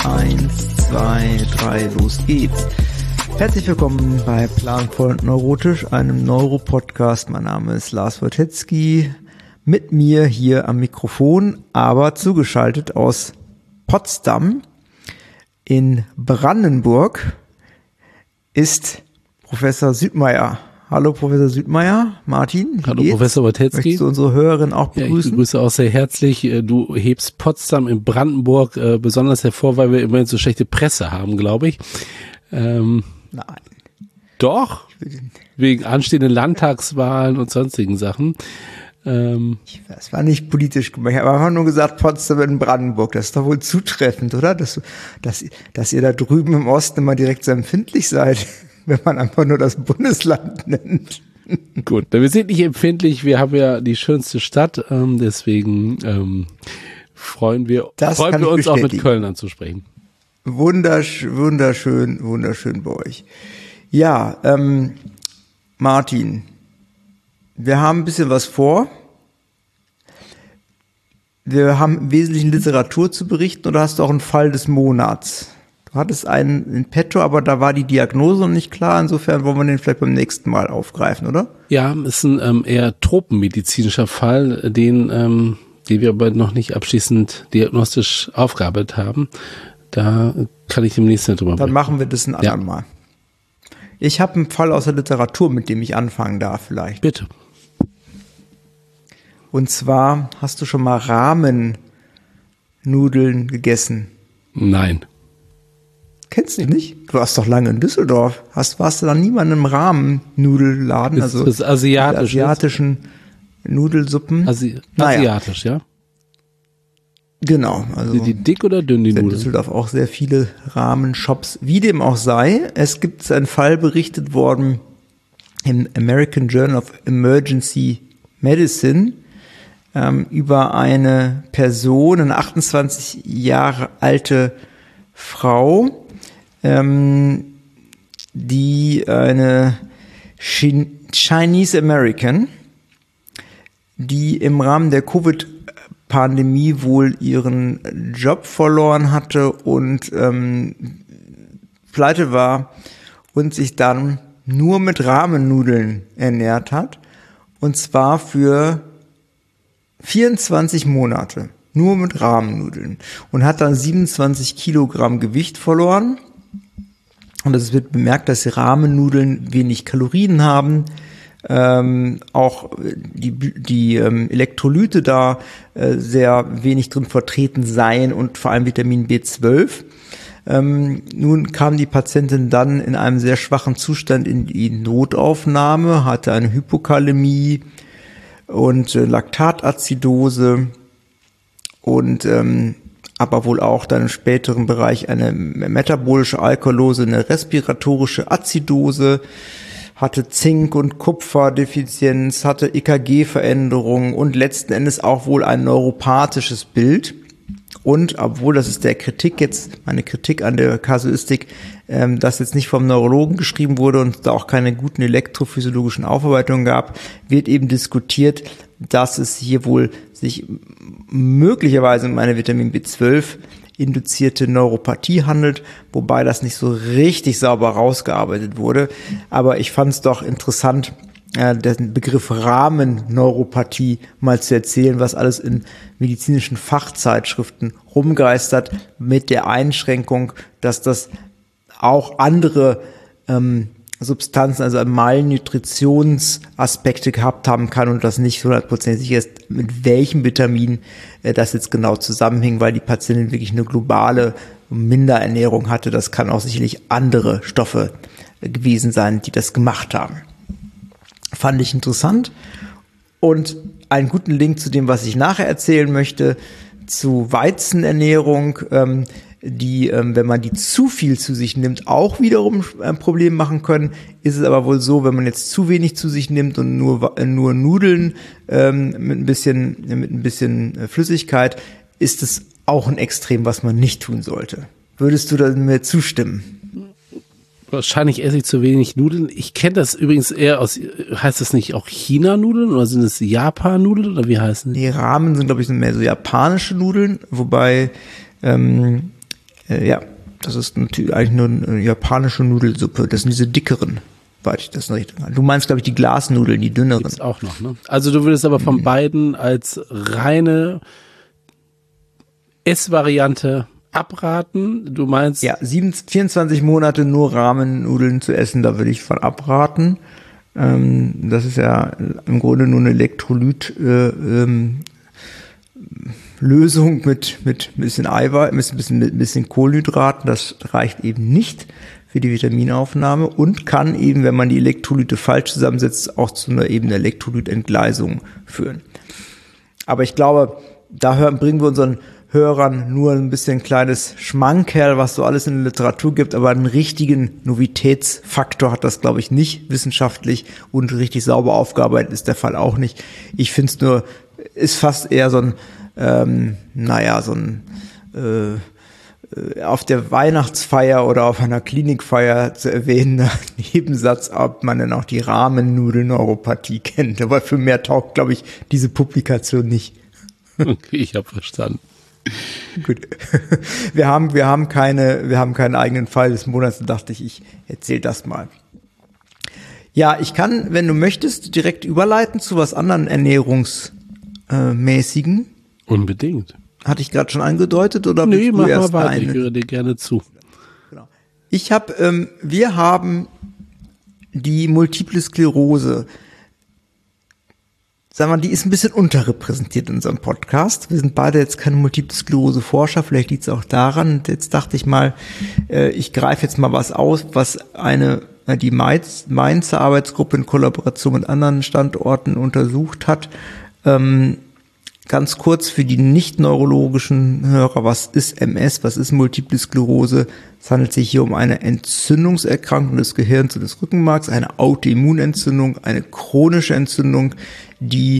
1, 2, 3, los geht's. Herzlich willkommen bei Planvoll und Neurotisch, einem Neuro-Podcast. Mein Name ist Lars Wojtecki. Mit mir hier am Mikrofon, aber zugeschaltet aus Potsdam in Brandenburg ist Professor Südmeier. Hallo Professor Südmeier, Martin. Hallo Professor Wojtecki. Möchtest du unsere Hörerin auch begrüßen? Ja, ich begrüße auch sehr herzlich. Du hebst Potsdam in Brandenburg besonders hervor, weil wir immerhin so schlechte Presse haben, glaube ich. Nein. Doch, wegen anstehenden Landtagswahlen und sonstigen Sachen. Es war nicht politisch gemeint. Ich habe einfach nur gesagt, Potsdam in Brandenburg. Das ist doch wohl zutreffend, oder? Dass ihr da drüben im Osten immer direkt so empfindlich seid, wenn man einfach nur das Bundesland nennt. Gut, wir sind nicht empfindlich. Wir haben ja die schönste Stadt. Deswegen freuen wir uns auch mit Köln anzusprechen. Wunderschön bei euch. Ja, Martin, wir haben ein bisschen was vor. Wir haben im Wesentlichen Literatur zu berichten, oder hast du auch einen Fall des Monats? Du hattest einen in petto, aber da war die Diagnose noch nicht klar. Insofern wollen wir den vielleicht beim nächsten Mal aufgreifen, oder? Ja, ist ein eher tropenmedizinischer Fall, den wir aber noch nicht abschließend diagnostisch aufgearbeitet haben. Da kann ich demnächst nicht drüber sprechen. Dann machen wir das ein andermal. Ich habe einen Fall aus der Literatur, mit dem ich anfangen darf vielleicht. Bitte. Und zwar, hast du schon mal Ramen-Nudeln gegessen? Nein. Kennst du die nicht? Du warst doch lange in Düsseldorf. Warst du da nie mal in einem Ramen-Nudelladen? Also das asiatischen Nudelsuppen? Asiatisch, ja? Genau. Also sind die dick oder dünn, die Nudeln? In Düsseldorf auch sehr viele Ramen-Shops. Wie dem auch sei, es gibt einen Fall berichtet worden im American Journal of Emergency Medicine über eine Person, eine 28 Jahre alte Frau, die eine Chinese American, die im Rahmen der Covid-Pandemie wohl ihren Job verloren hatte und pleite war und sich dann nur mit Ramennudeln ernährt hat, und zwar für 24 Monate. Nur mit Ramennudeln. Und hat dann 27 Kilogramm Gewicht verloren. Und es wird bemerkt, dass die Ramennudeln wenig Kalorien haben. Auch die Elektrolyte da sehr wenig drin vertreten seien und vor allem Vitamin B12. Nun kam die Patientin dann in einem sehr schwachen Zustand in die Notaufnahme, hatte eine Hypokalämie und Laktatazidose und aber wohl auch dann im späteren Bereich eine metabolische Alkalose, eine respiratorische Azidose, hatte Zink- und Kupferdefizienz, hatte EKG-Veränderungen und letzten Endes auch wohl ein neuropathisches Bild. Und obwohl, das ist der Kritik jetzt, meine Kritik an der Kasuistik, das jetzt nicht vom Neurologen geschrieben wurde und da auch keine guten elektrophysiologischen Aufarbeitungen gab, wird eben diskutiert, dass es hier wohl sich möglicherweise um eine Vitamin B12 induzierte Neuropathie handelt, wobei das nicht so richtig sauber rausgearbeitet wurde. Aber ich fand es doch interessant, den Begriff Rahmenneuropathie mal zu erzählen, was alles in medizinischen Fachzeitschriften rumgeistert, mit der Einschränkung, dass das auch andere Substanzen, also Malnutritionsaspekte gehabt haben kann und das nicht 100% sicher ist, mit welchem Vitamin das jetzt genau zusammenhing, weil die Patientin wirklich eine globale Minderernährung hatte. Das kann auch sicherlich andere Stoffe gewesen sein, die das gemacht haben. Fand ich interessant. Und einen guten Link zu dem, was ich nachher erzählen möchte, zu Weizenernährung, die, wenn man die zu viel zu sich nimmt, auch wiederum ein Problem machen können. Ist es aber wohl so, wenn man jetzt zu wenig zu sich nimmt und nur Nudeln mit ein bisschen Flüssigkeit, ist es auch ein Extrem, was man nicht tun sollte. Würdest du da mir zustimmen? Wahrscheinlich esse ich zu wenig Nudeln. Ich kenne das übrigens eher aus, heißt das nicht auch China-Nudeln oder sind es Japan-Nudeln oder wie heißen die? Die Ramen sind, glaube ich, mehr so japanische Nudeln, wobei Ja, das ist natürlich eigentlich nur eine japanische Nudelsuppe. Das sind diese dickeren, weil ich das richtig habe. Du meinst, glaube ich, die Glasnudeln, die dünneren. Gibt's auch noch, ne? Also du würdest aber von beiden als reine Essvariante abraten. Du meinst... Ja, 24 Monate nur Ramen-Nudeln zu essen, da würde ich von abraten. Das ist ja im Grunde nur eine Lösung mit bisschen Eiweiß, mit bisschen Kohlenhydraten. Das reicht eben nicht für die Vitaminaufnahme und kann eben, wenn man die Elektrolyte falsch zusammensetzt, auch zu einer eben Elektrolytentgleisung führen. Aber ich glaube, da bringen wir unseren Hörern nur ein bisschen kleines Schmankerl, was so alles in der Literatur gibt, aber einen richtigen Novitätsfaktor hat das, glaube ich, nicht wissenschaftlich und richtig sauber aufgearbeitet ist der Fall auch nicht. Ich finde es nur, ist fast eher so ein, auf der Weihnachtsfeier oder auf einer Klinikfeier zu erwähnender Nebensatz, ob man denn auch die Rahmennudelneuropathie kennt. Aber für mehr taugt, glaube ich, diese Publikation nicht. Okay, ich habe verstanden. Gut. Wir haben keinen eigenen Fall des Monats, und dachte ich erzähle das mal. Ja, ich kann, wenn du möchtest, direkt überleiten zu was anderen ernährungsmäßigen. Unbedingt. Hatte ich gerade schon angedeutet oder nee, willst du mach erst mal weiter, eine? ich höre dir gerne zu. Genau. Wir haben die Multiple Sklerose. Sagen wir, die ist ein bisschen unterrepräsentiert in unserem Podcast. Wir sind beide jetzt keine Multiple Sklerose Forscher, vielleicht liegt es auch daran. Und jetzt dachte ich mal, ich greife jetzt mal was aus, was die Mainzer Arbeitsgruppe in Kollaboration mit anderen Standorten untersucht hat. Ganz kurz für die nicht-neurologischen Hörer, was ist MS, was ist Multiple Sklerose? Es handelt sich hier um eine Entzündungserkrankung des Gehirns und des Rückenmarks, eine Autoimmunentzündung, eine chronische Entzündung, die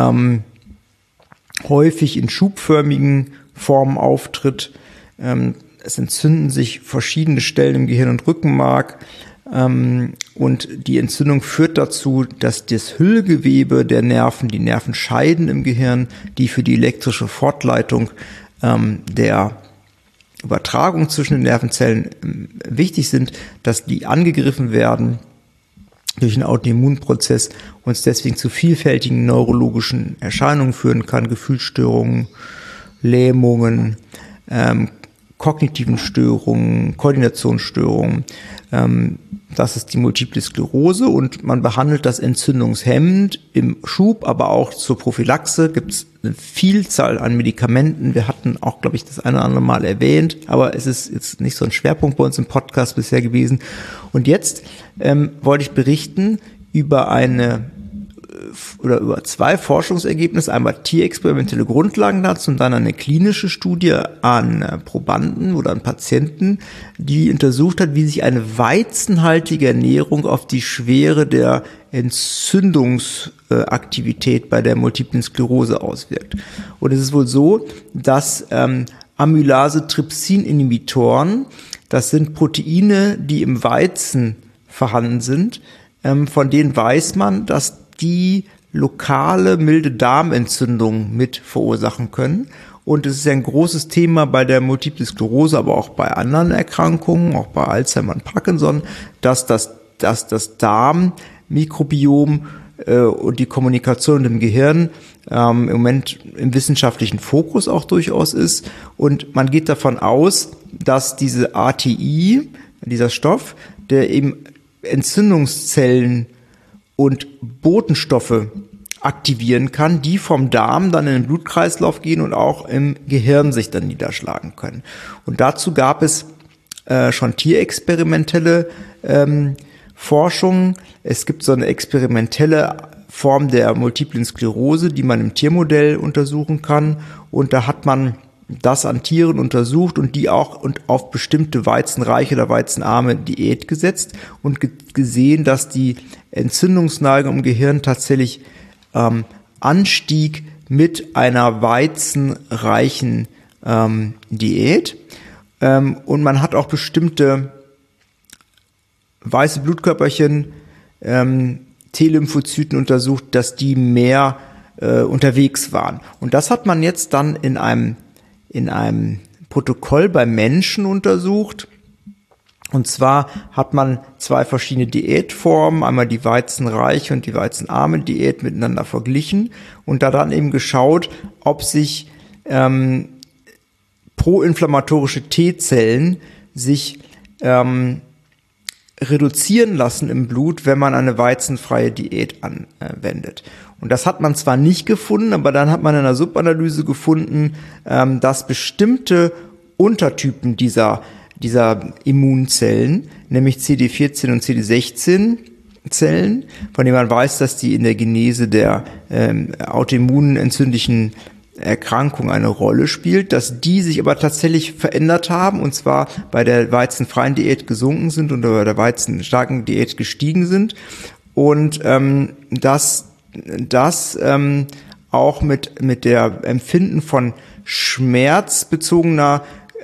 häufig in schubförmigen Formen auftritt. Es entzünden sich verschiedene Stellen im Gehirn und Rückenmark. Und die Entzündung führt dazu, dass das Hüllgewebe der Nerven, die Nervenscheiden im Gehirn, die für die elektrische Fortleitung der Übertragung zwischen den Nervenzellen wichtig sind, dass die angegriffen werden durch einen Autoimmunprozess und es deswegen zu vielfältigen neurologischen Erscheinungen führen kann, Gefühlsstörungen, Lähmungen, kognitiven Störungen, Koordinationsstörungen. Das ist die Multiple Sklerose und man behandelt das entzündungshemmend im Schub, aber auch zur Prophylaxe gibt es eine Vielzahl an Medikamenten. Wir hatten auch, glaube ich, das eine oder andere Mal erwähnt, aber es ist jetzt nicht so ein Schwerpunkt bei uns im Podcast bisher gewesen. Und jetzt wollte ich berichten über über zwei Forschungsergebnisse, einmal tierexperimentelle Grundlagen dazu und dann eine klinische Studie an Probanden oder an Patienten, die untersucht hat, wie sich eine weizenhaltige Ernährung auf die Schwere der Entzündungsaktivität bei der Multiplen Sklerose auswirkt. Und es ist wohl so, dass Amylase-Trypsin-Inhibitoren, das sind Proteine, die im Weizen vorhanden sind, von denen weiß man, dass die lokale milde Darmentzündung mit verursachen können. Und es ist ja ein großes Thema bei der Multiple Sklerose, aber auch bei anderen Erkrankungen, auch bei Alzheimer und Parkinson, dass das Darmmikrobiom und die Kommunikation im Gehirn im Moment im wissenschaftlichen Fokus auch durchaus ist. Und man geht davon aus, dass diese ATI, dieser Stoff, der eben Entzündungszellen und Botenstoffe aktivieren kann, die vom Darm dann in den Blutkreislauf gehen und auch im Gehirn sich dann niederschlagen können. Und dazu gab es schon tierexperimentelle Forschung. Es gibt so eine experimentelle Form der Multiplen Sklerose, die man im Tiermodell untersuchen kann. Und da hat man das an Tieren untersucht und die auch und auf bestimmte weizenreiche oder weizenarme Diät gesetzt und gesehen, dass die Entzündungsneigung im Gehirn tatsächlich anstieg mit einer weizenreichen Diät. Und man hat auch bestimmte weiße Blutkörperchen, T-Lymphozyten untersucht, dass die mehr unterwegs waren. Und das hat man jetzt dann in einem Protokoll bei Menschen untersucht. Und zwar hat man 2 verschiedene Diätformen, einmal die weizenreiche und die weizenarme Diät miteinander verglichen und da dann eben geschaut, ob sich proinflammatorische T-Zellen sich reduzieren lassen im Blut, wenn man eine weizenfreie Diät anwendet. Und das hat man zwar nicht gefunden, aber dann hat man in einer Subanalyse gefunden, dass bestimmte Untertypen dieser Immunzellen, nämlich CD14 und CD16 Zellen, von denen man weiß, dass die in der Genese der autoimmunentzündlichen Erkrankung eine Rolle spielt, dass die sich aber tatsächlich verändert haben und zwar bei der weizenfreien Diät gesunken sind und bei der weizenstarken Diät gestiegen sind und dass das auch mit der Empfinden von schmerzbezogener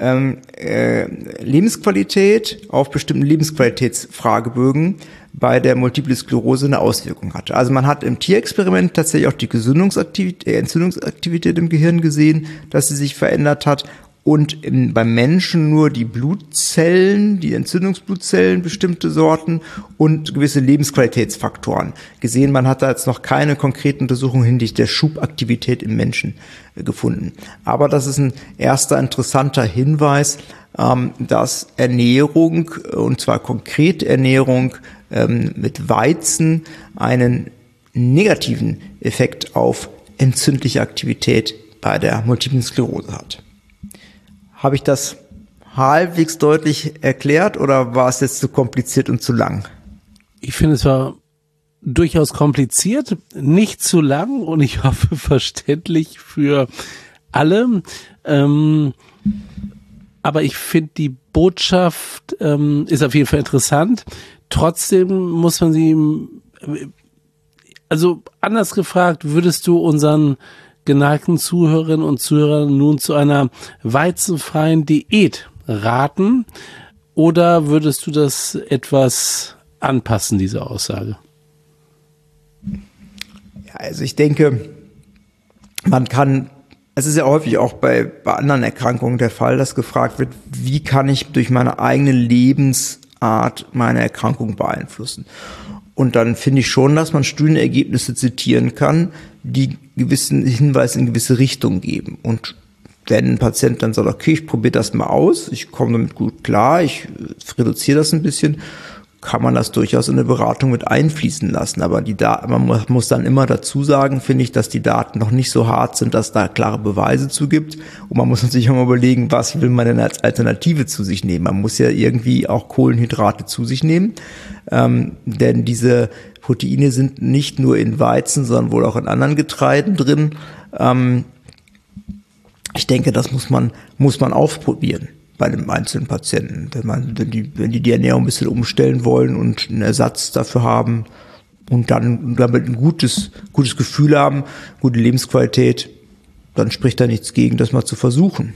Lebensqualität auf bestimmten Lebensqualitätsfragebögen bei der Multiple Sklerose eine Auswirkung hatte. Also man hat im Tierexperiment tatsächlich auch die Entzündungsaktivität im Gehirn gesehen, dass sie sich verändert hat und beim Menschen nur die Blutzellen, die Entzündungsblutzellen, bestimmte Sorten und gewisse Lebensqualitätsfaktoren gesehen. Man hat da jetzt noch keine konkreten Untersuchungen hinsichtlich der Schubaktivität im Menschen gefunden. Aber das ist ein erster interessanter Hinweis, dass Ernährung, und zwar konkrete Ernährung mit Weizen, einen negativen Effekt auf entzündliche Aktivität bei der Multiplen Sklerose hat. Habe ich das halbwegs deutlich erklärt oder war es jetzt zu kompliziert und zu lang? Ich finde, es war durchaus kompliziert, nicht zu lang und ich hoffe verständlich für alle. Aber ich finde, die Botschaft ist auf jeden Fall interessant. Trotzdem muss man sie, also anders gefragt, würdest du unseren geneigten Zuhörerinnen und Zuhörern nun zu einer weizenfreien Diät raten oder würdest du das etwas anpassen, diese Aussage? Ja, also ich denke, es ist ja häufig auch bei anderen Erkrankungen der Fall, dass gefragt wird, wie kann ich durch meine eigene Lebensart meine Erkrankung beeinflussen? Und dann finde ich schon, dass man Studienergebnisse zitieren kann, die gewissen Hinweise in gewisse Richtungen geben. Und wenn ein Patient dann sagt, okay, ich probiere das mal aus, ich komme damit gut klar, ich reduziere das ein bisschen, kann man das durchaus in eine Beratung mit einfließen lassen. Aber man muss dann immer dazu sagen, finde ich, dass die Daten noch nicht so hart sind, dass da klare Beweise zu gibt. Und man muss sich auch mal überlegen, was will man denn als Alternative zu sich nehmen? Man muss ja irgendwie auch Kohlenhydrate zu sich nehmen. Denn diese Proteine sind nicht nur in Weizen, sondern wohl auch in anderen Getreiden drin. Ich denke, das muss man ausprobieren bei einem einzelnen Patienten. Wenn die Ernährung ein bisschen umstellen wollen und einen Ersatz dafür haben und dann damit ein gutes Gefühl haben, gute Lebensqualität, dann spricht da nichts gegen, das mal zu versuchen.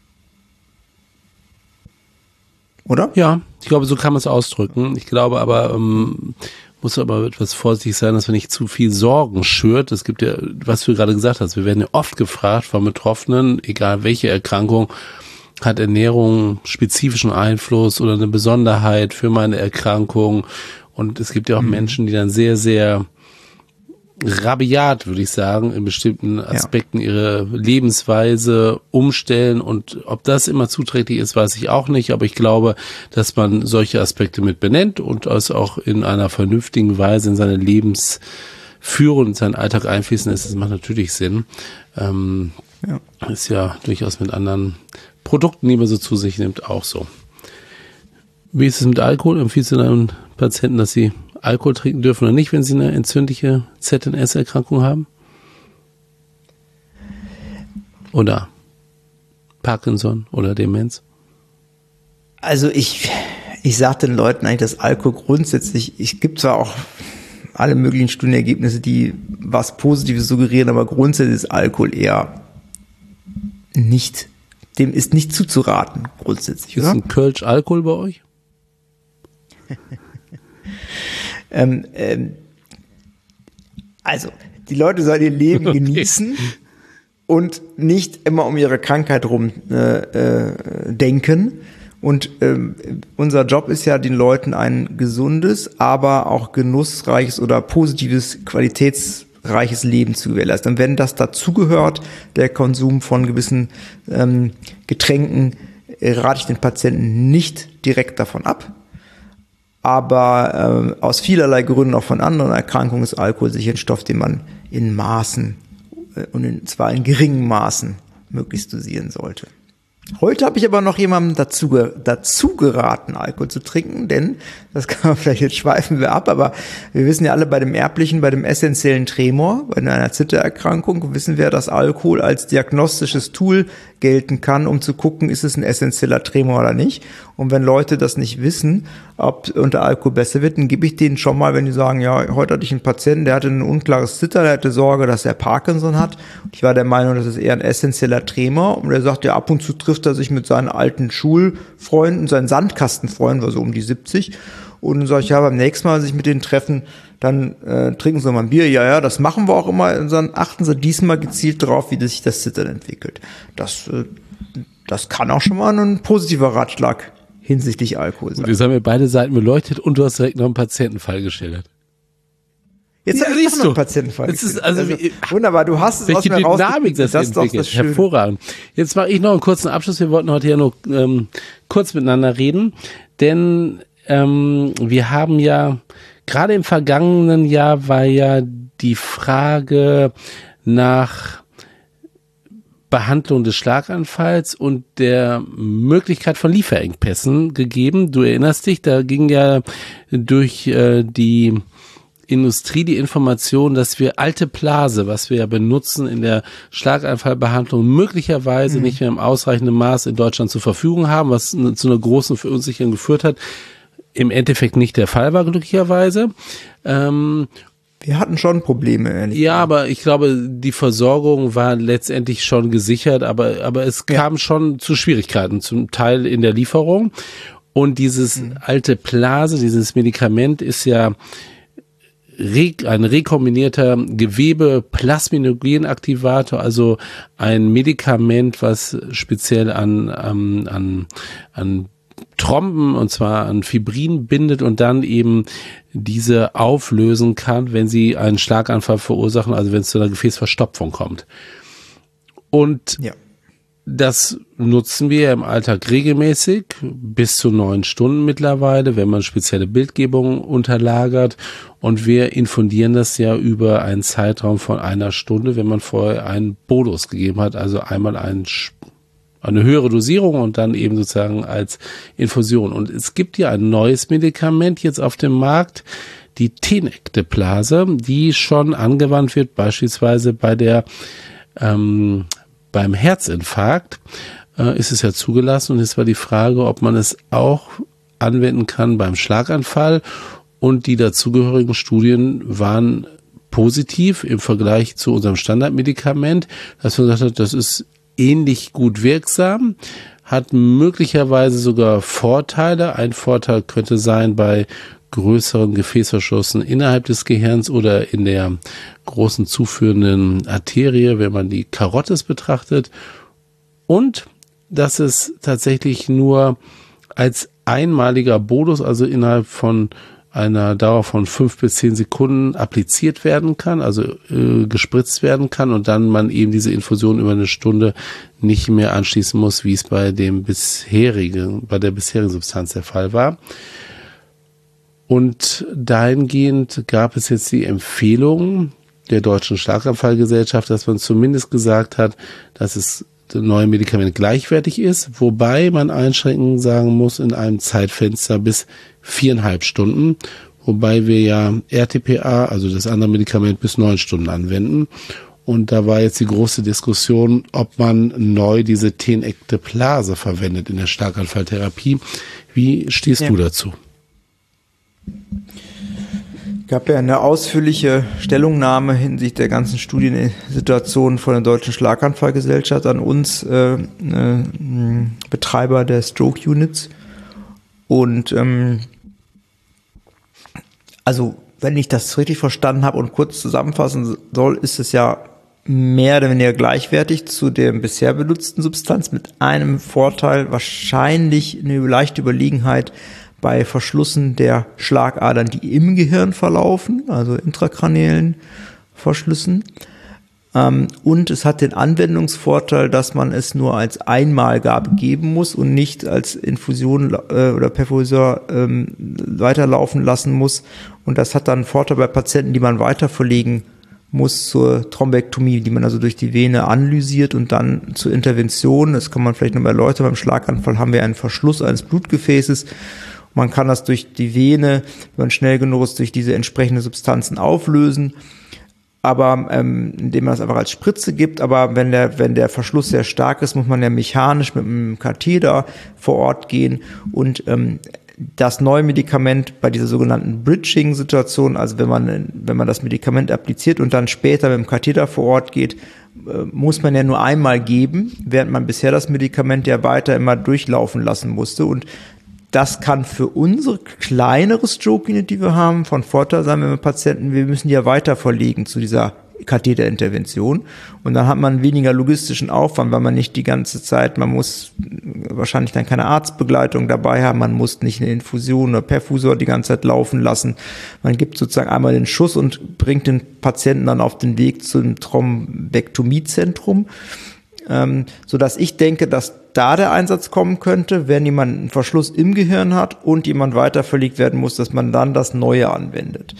Oder? Ja, ich glaube, so kann man es ausdrücken. Ich glaube aber, muss aber etwas vorsichtig sein, dass man nicht zu viel Sorgen schürt. Es gibt ja, was du gerade gesagt hast, wir werden ja oft gefragt von Betroffenen, egal welche Erkrankung, hat Ernährung spezifischen Einfluss oder eine Besonderheit für meine Erkrankung? Und es gibt ja auch Menschen, die dann sehr, sehr rabiat, würde ich sagen, in bestimmten Aspekten ihre Lebensweise umstellen. Und ob das immer zuträglich ist, weiß ich auch nicht. Aber ich glaube, dass man solche Aspekte mit benennt und es auch in einer vernünftigen Weise in seine Lebensführung und seinen Alltag einfließen lässt. Das macht natürlich Sinn. Ist ja durchaus mit anderen Produkten, die man so zu sich nimmt, auch so. Wie ist es mit Alkohol? Empfiehlst du deinen Patienten, dass sie Alkohol trinken dürfen oder nicht, wenn sie eine entzündliche ZNS-Erkrankung haben? Oder Parkinson oder Demenz? Also ich sage den Leuten eigentlich, dass Alkohol grundsätzlich, es gibt zwar auch alle möglichen Studienergebnisse, die was Positives suggerieren, aber grundsätzlich ist Alkohol eher nicht, dem ist nicht zuzuraten, grundsätzlich. Ist oder? ein Kölsch Alkohol bei euch? Also, die Leute sollen ihr Leben genießen und nicht immer um ihre Krankheit rum denken. Und unser Job ist ja, den Leuten ein gesundes, aber auch genussreiches oder positives, qualitätsreiches Leben zu gewährleisten. Und wenn das dazugehört, der Konsum von gewissen Getränken, rate ich den Patienten nicht direkt davon ab. Aber aus vielerlei Gründen, auch von anderen Erkrankungen, ist Alkohol sicher ein Stoff, den man in Maßen und zwar in geringen Maßen möglichst dosieren sollte. Heute habe ich aber noch jemandem dazu geraten, Alkohol zu trinken, denn, das kann man vielleicht, jetzt schweifen wir ab, aber wir wissen ja alle, bei dem essentiellen Tremor, bei einer Zittererkrankung, wissen wir, dass Alkohol als diagnostisches Tool gelten kann, um zu gucken, ist es ein essentieller Tremor oder nicht. Und wenn Leute das nicht wissen, ob unter Alkohol besser wird, dann gebe ich denen schon mal, wenn die sagen, ja, heute hatte ich einen Patienten, der hatte ein unklares Zittern, der hatte Sorge, dass er Parkinson hat. Und ich war der Meinung, das ist eher ein essentieller Tremor. Und er sagt, ja, ab und zu trifft er sich mit seinen alten Schulfreunden, seinen Sandkastenfreunden, war so um die 70. Und dann sage ich, ja, beim nächsten Mal, wenn Sie sich mit denen treffen, dann trinken Sie mal ein Bier. Ja, das machen wir auch immer. Dann achten Sie diesmal gezielt drauf, wie sich das Zittern entwickelt. Das kann auch schon mal ein positiver Ratschlag hinsichtlich Alkohol sein. Und jetzt haben wir beide Seiten beleuchtet und du hast direkt noch einen Patientenfall geschildert. Jetzt habe ich noch einen Patientenfall. Wunderbar, du hast es aus mir rausgekriegt. Welche Dynamik das entwickelt. Hervorragend. Jetzt mache ich noch einen kurzen Abschluss. Wir wollten heute ja nur kurz miteinander reden, denn wir haben ja, gerade im vergangenen Jahr war ja die Frage nach Behandlung des Schlaganfalls und der Möglichkeit von Lieferengpässen gegeben. Du erinnerst dich, da ging ja durch die Industrie die Information, dass wir Alteplase, was wir ja benutzen in der Schlaganfallbehandlung, möglicherweise nicht mehr im ausreichenden Maß in Deutschland zur Verfügung haben, was zu einer großen Verunsicherung geführt hat. Im Endeffekt nicht der Fall war, glücklicherweise. Wir hatten schon Probleme, ehrlich gesagt. Aber ich glaube, die Versorgung war letztendlich schon gesichert, aber es kam schon zu Schwierigkeiten, zum Teil in der Lieferung. Und dieses Alteplase, dieses Medikament ist ja ein rekombinierter Gewebe-Plasminogenaktivator, also ein Medikament, was speziell an Thromben, und zwar an Fibrin bindet und dann eben diese auflösen kann, wenn sie einen Schlaganfall verursachen, also wenn es zu einer Gefäßverstopfung kommt. Und das nutzen wir im Alltag regelmäßig, bis zu 9 Stunden mittlerweile, wenn man spezielle Bildgebungen unterlagert. Und wir infundieren das ja über einen Zeitraum von 1 Stunde, wenn man vorher einen Bolus gegeben hat, also einmal eine höhere Dosierung und dann eben sozusagen als Infusion. Und es gibt ja ein neues Medikament jetzt auf dem Markt, die Tenecteplase, die schon angewandt wird, beispielsweise beim Herzinfarkt ist es ja zugelassen. Und jetzt war die Frage, ob man es auch anwenden kann beim Schlaganfall. Und die dazugehörigen Studien waren positiv im Vergleich zu unserem Standardmedikament, dass man gesagt hat, das ist ähnlich gut wirksam, hat möglicherweise sogar Vorteile. Ein Vorteil könnte sein bei größeren Gefäßverschlüssen innerhalb des Gehirns oder in der großen zuführenden Arterie, wenn man die Karotis betrachtet. Und dass es tatsächlich nur als einmaliger Bolus, also innerhalb von einer Dauer von 5 bis 10 Sekunden appliziert werden kann, also gespritzt werden kann und dann man eben diese Infusion über 1 Stunde nicht mehr anschließen muss, wie es bei der bisherigen Substanz der Fall war. Und dahingehend gab es jetzt die Empfehlung der Deutschen Schlaganfallgesellschaft, dass man zumindest gesagt hat, dass das neue Medikament gleichwertig ist, wobei man einschränkend sagen muss, in einem Zeitfenster bis 4,5 Stunden, wobei wir ja RTPA, also das andere Medikament, bis 9 Stunden anwenden. Und da war jetzt die große Diskussion, ob man neu diese Tenecteplase verwendet in der Schlaganfalltherapie. Wie stehst du dazu? Es gab ja eine ausführliche Stellungnahme hinsichtlich der ganzen Studiensituation von der Deutschen Schlaganfallgesellschaft an uns, Betreiber der Stroke Units. Und also, wenn ich das richtig verstanden habe und kurz zusammenfassen soll, ist es ja mehr oder weniger gleichwertig zu der bisher benutzten Substanz, mit einem Vorteil, wahrscheinlich eine leichte Überlegenheit bei Verschlüssen der Schlagadern, die im Gehirn verlaufen, also intrakraniellen Verschlüssen. Und es hat den Anwendungsvorteil, dass man es nur als Einmalgabe geben muss und nicht als Infusion oder Perfusor weiterlaufen lassen muss. Und das hat dann einen Vorteil bei Patienten, die man weiter verlegen muss zur Thrombektomie, die man also durch die Vene analysiert und dann zur Intervention. Das kann man vielleicht noch mal erläutern. Beim Schlaganfall haben wir einen Verschluss eines Blutgefäßes. Man kann das durch die Vene, wenn man schnell genug ist, durch diese entsprechenden Substanzen auflösen. Aber indem man es einfach als Spritze gibt, aber wenn der Verschluss sehr stark ist, muss man ja mechanisch mit einem Katheter vor Ort gehen und das neue Medikament bei dieser sogenannten Bridging-Situation, also wenn man das Medikament appliziert und dann später mit dem Katheter vor Ort geht, muss man ja nur einmal geben, während man bisher das Medikament ja weiter immer durchlaufen lassen musste. Und das kann für unsere kleinere Stroke-Unit, die wir haben, von Vorteil sein, wenn wir Patienten, wir müssen die ja weiter verlegen zu dieser Katheterintervention. Und dann hat man weniger logistischen Aufwand, weil man nicht die ganze Zeit, man muss wahrscheinlich dann keine Arztbegleitung dabei haben, man muss nicht eine Infusion oder Perfusor die ganze Zeit laufen lassen. Man gibt sozusagen einmal den Schuss und bringt den Patienten dann auf den Weg zum Thrombektomiezentrum. Sodass ich denke, dass da der Einsatz kommen könnte, wenn jemand einen Verschluss im Gehirn hat und jemand weiter verlegt werden muss, dass man dann das Neue anwendet.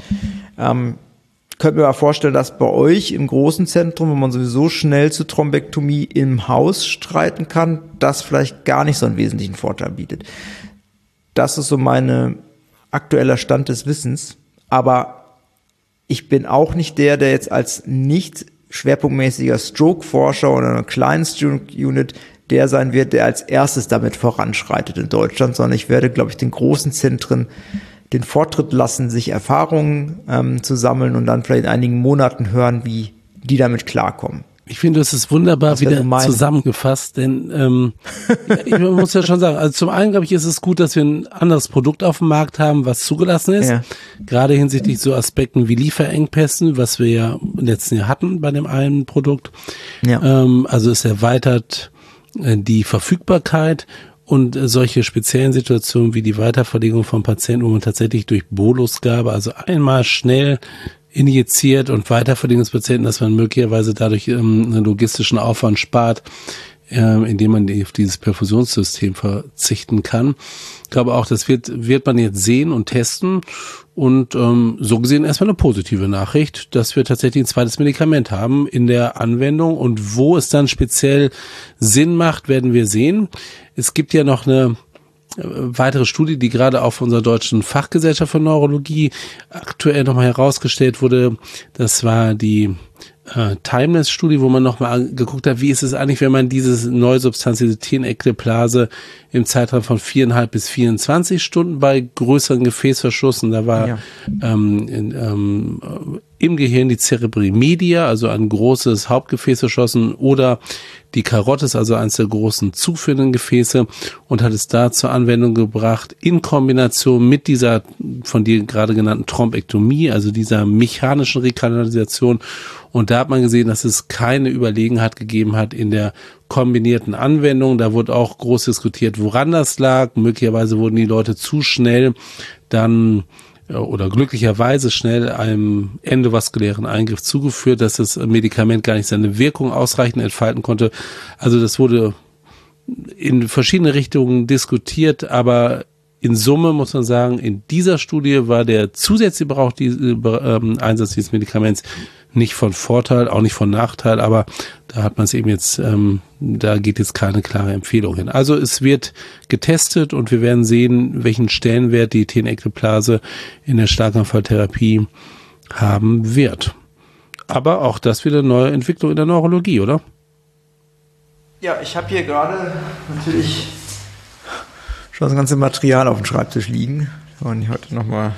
Könnt mir mal vorstellen, dass bei euch im großen Zentrum, wo man sowieso schnell zur Thrombektomie im Haus streiten kann, das vielleicht gar nicht so einen wesentlichen Vorteil bietet. Das ist so mein aktueller Stand des Wissens. Aber ich bin auch nicht der jetzt als nicht schwerpunktmäßiger Stroke-Forscher oder einer kleinen Stroke-Unit der sein wird, der als erstes damit voranschreitet in Deutschland, sondern ich werde, glaube ich, den großen Zentren den Vortritt lassen, sich Erfahrungen zu sammeln und dann vielleicht in einigen Monaten hören, wie die damit klarkommen. Ich finde, das ist wunderbar wieder zusammengefasst, denn ich muss ja schon sagen, also zum einen, glaube ich, ist es gut, dass wir ein anderes Produkt auf dem Markt haben, was zugelassen ist, gerade hinsichtlich so Aspekten wie Lieferengpässen, was wir ja im letzten Jahr hatten bei dem einen Produkt. Ja. Also es erweitert die Verfügbarkeit und solche speziellen Situationen wie die Weiterverlegung von Patienten, wo man tatsächlich durch Bolusgabe, also einmal schnell injiziert und Weiterverlegung des Patienten, dass man möglicherweise dadurch einen logistischen Aufwand spart, indem man auf dieses Perfusionssystem verzichten kann. Ich glaube auch, das wird man jetzt sehen und testen und so gesehen erstmal eine positive Nachricht, dass wir tatsächlich ein zweites Medikament haben in der Anwendung und wo es dann speziell Sinn macht, werden wir sehen. Es gibt ja noch eine weitere Studie, die gerade auf unserer deutschen Fachgesellschaft für Neurologie aktuell nochmal herausgestellt wurde. Das war die Timeless-Studie, wo man nochmal geguckt hat, wie ist es eigentlich, wenn man diese neue Substanz, diese Teneklplase im Zeitraum von 4,5 bis 24 Stunden bei größeren Gefäßverschlüssen, da war im Gehirn die Cerebri media, also ein großes Hauptgefäß verschlossen, oder die Karotis, also eines der großen zuführenden Gefäße, und hat es da zur Anwendung gebracht in Kombination mit dieser von dir gerade genannten Thrombektomie, also dieser mechanischen Rekanalisation. Und da hat man gesehen, dass es keine Überlegenheit gegeben hat in der kombinierten Anwendung. Da wurde auch groß diskutiert, woran das lag. Möglicherweise wurden die Leute zu schnell dann oder glücklicherweise schnell einem endovaskulären Eingriff zugeführt, dass das Medikament gar nicht seine Wirkung ausreichend entfalten konnte. Also das wurde in verschiedene Richtungen diskutiert, aber in Summe muss man sagen, in dieser Studie war der zusätzliche Einsatz dieses Medikaments nicht von Vorteil, auch nicht von Nachteil, aber da hat man es eben jetzt, da geht jetzt keine klare Empfehlung hin. Also es wird getestet und wir werden sehen, welchen Stellenwert die Teneklplase in der Schlaganfalltherapie haben wird. Aber auch das wieder eine neue Entwicklung in der Neurologie, oder? Ja, ich habe hier gerade natürlich schon das ganze Material auf dem Schreibtisch liegen und heute nochmal,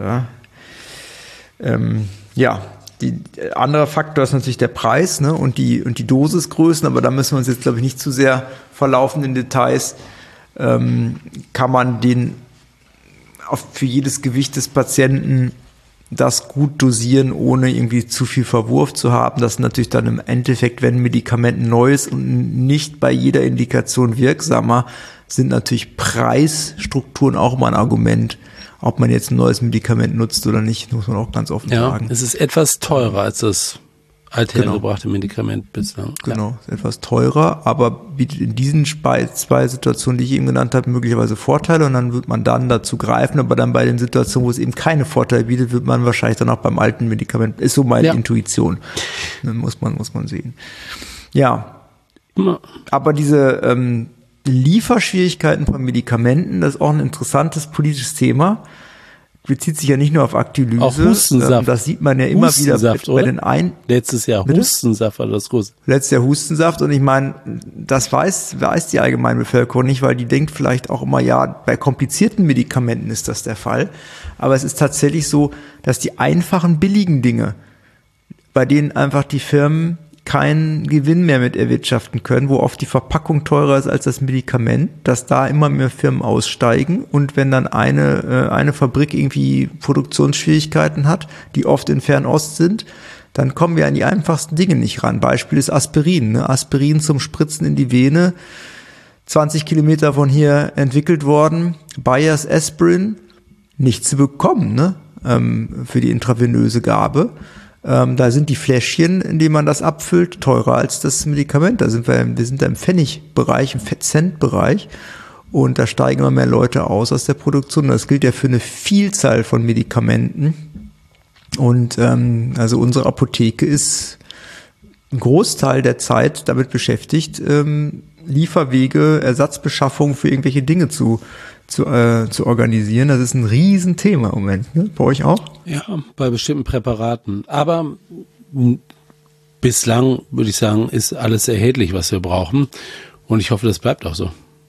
anderer Faktor ist natürlich der Preis, ne, und die Dosisgrößen, aber da müssen wir uns jetzt, glaube ich, nicht zu sehr verlaufen in Details. Kann man den für jedes Gewicht des Patienten das gut dosieren, ohne irgendwie zu viel Verwurf zu haben, dass natürlich dann im Endeffekt, wenn ein Medikament neu ist und nicht bei jeder Indikation wirksamer, sind natürlich Preisstrukturen auch immer ein Argument, ob man jetzt ein neues Medikament nutzt oder nicht, muss man auch ganz offen sagen. Es ist etwas teurer als das althergebrachte Medikament bislang. Genau, ist etwas teurer, aber bietet in diesen zwei Situationen, die ich eben genannt habe, möglicherweise Vorteile und dann wird man dann dazu greifen, aber dann bei den Situationen, wo es eben keine Vorteile bietet, wird man wahrscheinlich dann auch beim alten Medikament, ist so meine Intuition. Dann muss man sehen. Ja, aber diese Lieferschwierigkeiten von Medikamenten, das ist auch ein interessantes politisches Thema. Bezieht sich ja nicht nur auf Aktylyse. Auch Hustensaft. Das sieht man ja immer wieder bei den einen. Letztes Jahr Hustensaft war das groß. Letztes Jahr Hustensaft und ich meine, das weiß die Allgemeinbevölkerung nicht, weil die denkt vielleicht auch immer, ja, bei komplizierten Medikamenten ist das der Fall. Aber es ist tatsächlich so, dass die einfachen, billigen Dinge, bei denen einfach die Firmen keinen Gewinn mehr mit erwirtschaften können, wo oft die Verpackung teurer ist als das Medikament, dass da immer mehr Firmen aussteigen und wenn dann eine Fabrik irgendwie Produktionsschwierigkeiten hat, die oft in Fernost sind, dann kommen wir an die einfachsten Dinge nicht ran. Beispiel ist Aspirin. Ne? Aspirin zum Spritzen in die Vene, 20 Kilometer von hier entwickelt worden, Bayers Aspirin, nicht zu bekommen, ne? Für die intravenöse Gabe. Da sind die Fläschchen, in denen man das abfüllt, teurer als das Medikament. Wir sind da im Pfennigbereich, im Cent-Bereich. Und da steigen immer mehr Leute aus der Produktion. Das gilt ja für eine Vielzahl von Medikamenten. Und also unsere Apotheke ist ein Großteil der Zeit damit beschäftigt, Lieferwege, Ersatzbeschaffung für irgendwelche Dinge zu organisieren. Das ist ein Riesenthema im Moment, ne? Bei euch auch? Ja, bei bestimmten Präparaten. Aber bislang, würde ich sagen, ist alles erhältlich, was wir brauchen. Und ich hoffe, das bleibt auch so.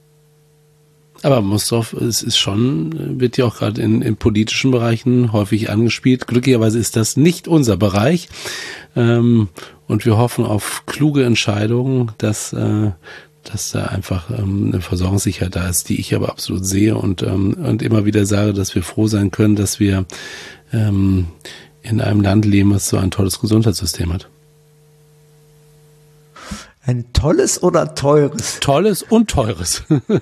Aber man muss drauf, es ist schon, wird ja auch gerade in politischen Bereichen häufig angespielt. Glücklicherweise ist das nicht unser Bereich. Und wir hoffen auf kluge Entscheidungen, dass da einfach eine Versorgungssicherheit da ist, die ich aber absolut sehe und immer wieder sage, dass wir froh sein können, dass wir in einem Land leben, was so ein tolles Gesundheitssystem hat. Ein tolles oder teures? Tolles und teures.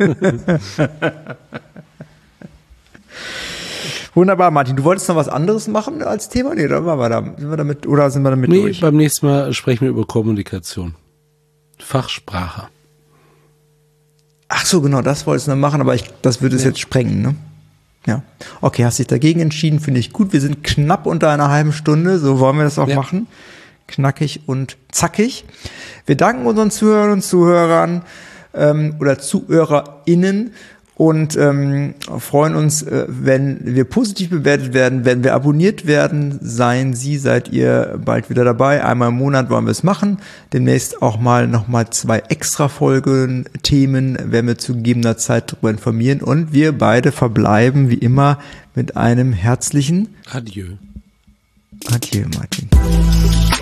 Wunderbar, Martin. Du wolltest noch was anderes machen als Thema? Nee, da waren wir da. Sind wir damit durch? Beim nächsten Mal sprechen wir über Kommunikation. Fachsprache. Ach so, genau, das wolltest du noch machen, aber das würde es jetzt sprengen, ne? Ja. Okay, hast dich dagegen entschieden, finde ich gut. Wir sind knapp unter einer halben Stunde, so wollen wir das auch machen. Knackig und zackig. Wir danken unseren Zuhörern und Zuhörern oder ZuhörerInnen und freuen uns, wenn wir positiv bewertet werden, wenn wir abonniert werden. Seid ihr bald wieder dabei. Einmal im Monat wollen wir es machen. Demnächst auch nochmal 2 extra Folgen, Themen, werden wir zu gegebener Zeit darüber informieren. Und wir beide verbleiben wie immer mit einem herzlichen Adieu. Adieu, Martin.